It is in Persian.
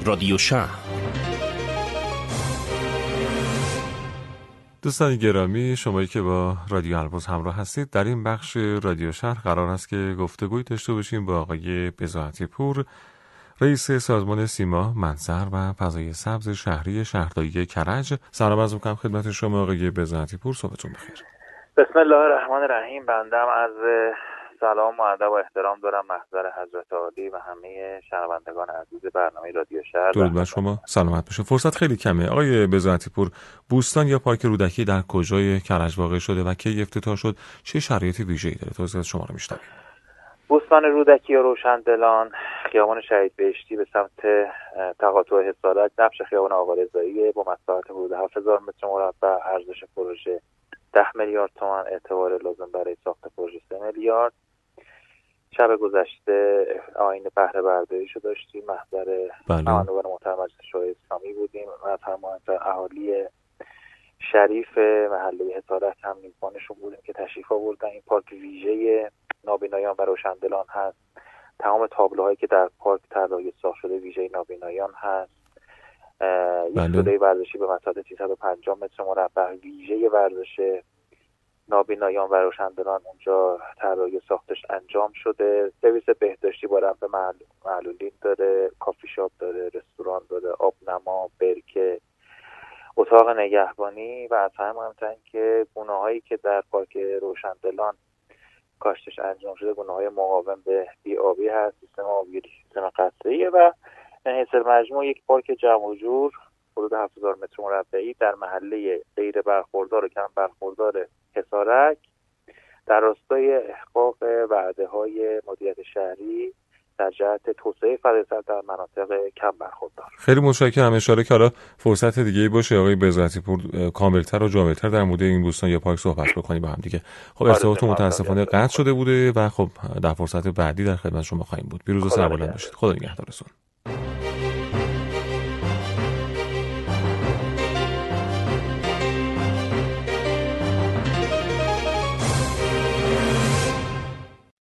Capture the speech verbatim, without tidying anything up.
رادیو شهر. دوستان گرامی، شمایی که با رادیو البرز همراه هستید، در این بخش رادیو شهر قرار است که گفتگوی داشته باشیم با آقای بضاعتی پور، رئیس سازمان سیما منظر و فضای سبز شهری شهرداری کرج. سلام عرض می‌کنم خدمت شما آقای بضاعتی پور، صبحتون بخیر. بسم الله الرحمن الرحیم. بنده از سلام و ادب و احترام دارم محضر حضرت عالی و همه شنوندگان عزیز برنامه رادیو شهر. درود بر شما، سلامت باشه. فرصت خیلی کمه. آقای بضاعتی پور، بوستان یا پارک رودکی در کجای کرج واقع شده و کی افتتاح شد؟ چه شرایط ویژه‌ای داره؟ توضیحات شما رو میشنویم. بوستان رودکی یا روشندلان، خیابان شهید بهشتی به سمت تقاطع حصارک، نبش خیابان آقا رضایی، با مساحت حدود هفت هزار متر مربع، ارزش پروژه ده میلیارد تومان، اعتبار لازم برای ساخت پروژه سه میلیارد. شب گذشته آیین بهره برداریشو داشتیم، محضر نمایندگان محترم مجلس شورای اسلامی بودیم و از همانطور اهالی شریف محله حصارک هم میزبانشون بودیم که تشریف آوردن. این پارک ویژه نابینایان و روشندلان هست. تمام تابلوهایی که در پارک طراحی ساخت شده ویژه نابینایان هست. یک دوره ورزشی به مساحت سیصد و پنجاه متر مربع ویژه ورزش نابینایان و روشندلان اونجا طراحی ساختش انجام شده. سرویس بهداشتی با رفع معلولین داره، کافی شاپ داره، رستوران داره، آبنما، برکه، اتاق نگهبانی و از همه مهمتر که گونه‌هایی که در پارک روشندلان کاشتش انجام شده گونه‌های مقاوم به بی‌آبی هست، سیستم آبگیری، سیستم قطره‌ای و حیث مجموع یک پارک جمع و جور حدود هفت هزار متر مربعی در محله غیر برخوردار و کم برخوردار حصارک در راستای احقاق وعده‌های مدیریت شهری در جهت توسعه فضای سبز در مناطق کم برخوردار. خیلی متشکرم. اشاره که حالا فرصت دیگه‌ای باشه آقای بضاعتی پور کاملتر و جامع‌تر در مورد این بوستان یا پارک صحبت بکنیم با هم دیگه. خب ارتباط متاسفانه قطع شده بوده و خب در فرصت بعدی در خدمت شما خواهیم بود. پیروز و سربلند باشید. خدا نگهدارتون.